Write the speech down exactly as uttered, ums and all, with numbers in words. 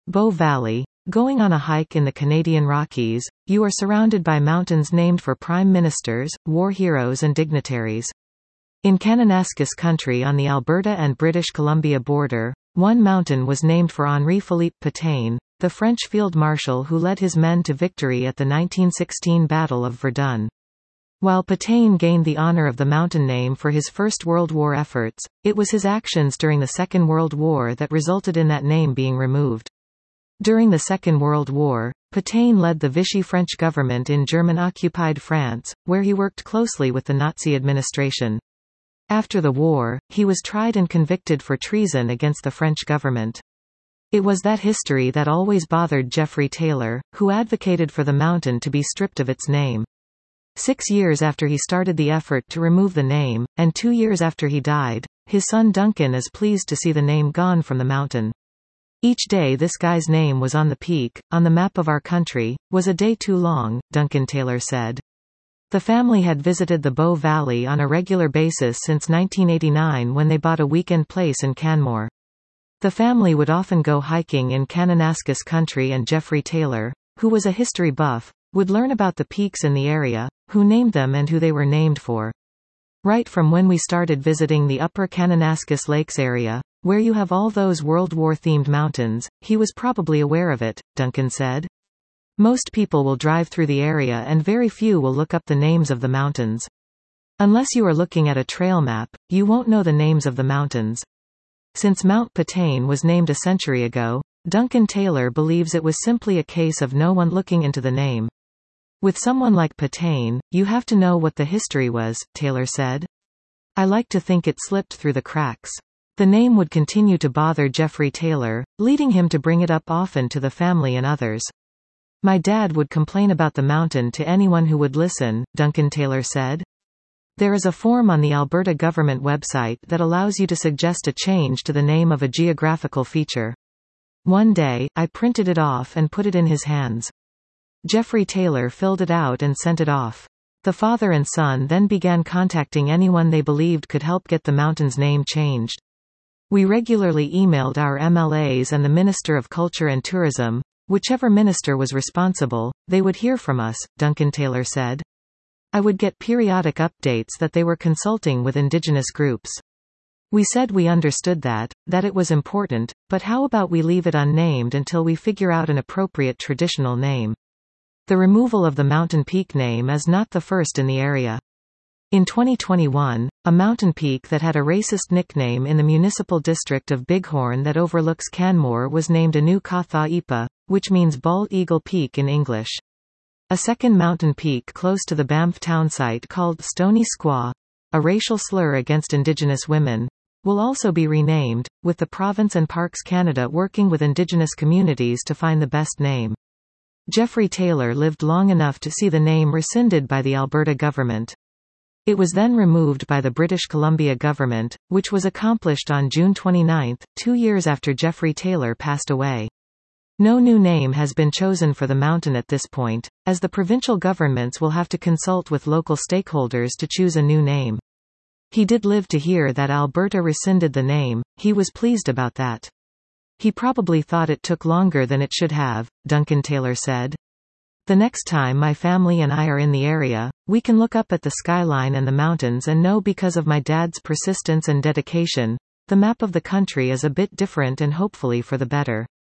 Bow Valley. Going on a hike in the Canadian Rockies, you are surrounded by mountains named for prime ministers, war heroes and dignitaries. In Kananaskis Country on the Alberta and British Columbia border, one mountain was named for Henri-Philippe Pétain, the French field marshal who led his men to victory at the nineteen sixteen Battle of Verdun. While Pétain gained the honor of the mountain name for his First World War efforts, it was his actions during the Second World War that resulted in that name being removed. During the Second World War, Pétain led the Vichy French government in German-occupied France, where he worked closely with the Nazi administration. After the war, he was tried and convicted for treason against the French government. It was that history that always bothered Geoffrey Taylor, who advocated for the mountain to be stripped of its name. Six years after he started the effort to remove the name, and two years after he died, his son Duncan is pleased to see the name gone from the mountain. Each day this guy's name was on the peak, on the map of our country, was a day too long, Duncan Taylor said. The family had visited the Bow Valley on a regular basis since nineteen eighty-nine when they bought a weekend place in Canmore. The family would often go hiking in Kananaskis Country, and Geoffrey Taylor, who was a history buff, would learn about the peaks in the area, who named them and who they were named for. Right from when we started visiting the upper Kananaskis Lakes area, where you have all those World War-themed mountains, he was probably aware of it, Duncan said. Most people will drive through the area and very few will look up the names of the mountains. Unless you are looking at a trail map, you won't know the names of the mountains. Since Mount Pétain was named a century ago, Duncan Taylor believes it was simply a case of no one looking into the name. With someone like Pétain, you have to know what the history was, Taylor said. I like to think it slipped through the cracks. The name would continue to bother Geoffrey Taylor, leading him to bring it up often to the family and others. My dad would complain about the mountain to anyone who would listen, Duncan Taylor said. There is a form on the Alberta government website that allows you to suggest a change to the name of a geographical feature. One day, I printed it off and put it in his hands. Geoffrey Taylor filled it out and sent it off. The father and son then began contacting anyone they believed could help get the mountain's name changed. We regularly emailed our M L As and the Minister of Culture and Tourism. Whichever minister was responsible, they would hear from us, Duncan Taylor said. I would get periodic updates that they were consulting with Indigenous groups. We said we understood that, that it was important, but how about we leave it unnamed until we figure out an appropriate traditional name? The removal of the mountain peak name is not the first in the area. In twenty twenty-one, a mountain peak that had a racist nickname in the municipal district of Bighorn that overlooks Canmore was named Anu Katha Ipa, which means Bald Eagle Peak in English. A second mountain peak close to the Banff town site called Stony Squaw, a racial slur against Indigenous women, will also be renamed, with the Province and Parks Canada working with Indigenous communities to find the best name. Geoffrey Taylor lived long enough to see the name rescinded by the Alberta government. It was then removed by the British Columbia government, which was accomplished on June twenty-ninth, two years after Geoffrey Taylor passed away. No new name has been chosen for the mountain at this point, as the provincial governments will have to consult with local stakeholders to choose a new name. He did live to hear that Alberta rescinded the name. He was pleased about that. He probably thought it took longer than it should have, Duncan Taylor said. The next time my family and I are in the area, we can look up at the skyline and the mountains and know because of my dad's persistence and dedication, the map of the country is a bit different and hopefully for the better.